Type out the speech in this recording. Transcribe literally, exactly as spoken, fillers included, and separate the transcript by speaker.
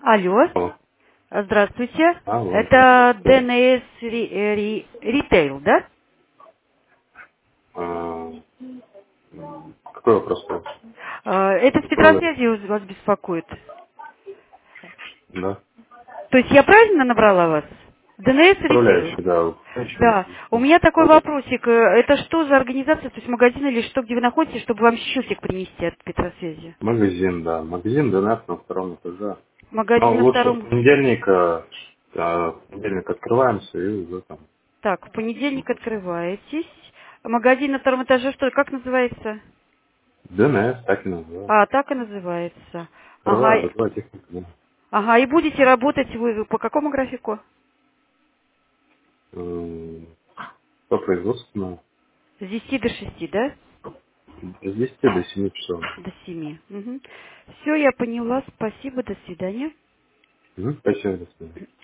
Speaker 1: Алло,
Speaker 2: Алло.
Speaker 1: здравствуйте.
Speaker 2: Алло,
Speaker 1: Это
Speaker 2: здравствуйте.
Speaker 1: ди эн эс Ри- э, Ри- Retail, да?
Speaker 2: А, м, какой вопрос?
Speaker 1: А, Это с
Speaker 2: Какой вы?
Speaker 1: Петросвязи вас беспокоит.
Speaker 2: Да.
Speaker 1: То есть я правильно набрала вас? ди эн эс Retail.
Speaker 2: Управляющий, да. Управляющий.
Speaker 1: Да. У меня такой вопросик. Э, Это что за организация, то есть магазин или что, где вы находитесь, чтобы вам счетик принести от Петросвязи?
Speaker 2: Магазин, да. Магазин ДНС на втором этаже.
Speaker 1: Магазин
Speaker 2: Но
Speaker 1: на
Speaker 2: лучше в
Speaker 1: втором...
Speaker 2: понедельник, а, а, в понедельник открываемся и уже там.
Speaker 1: Так, в понедельник открываетесь. Магазин на втором этаже, что, как называется?
Speaker 2: ДНС, так и называют.
Speaker 1: А, так и называется.
Speaker 2: Вторая
Speaker 1: Ага,
Speaker 2: бытовая техника, да.
Speaker 1: ага, и будете работать вы по какому графику?
Speaker 2: М, По производственному.
Speaker 1: С десяти до шести, да?
Speaker 2: С десяти до семи часов.
Speaker 1: До семи. Все, я поняла. Спасибо, до свидания.
Speaker 2: Мгм. Спасибо, до свидания.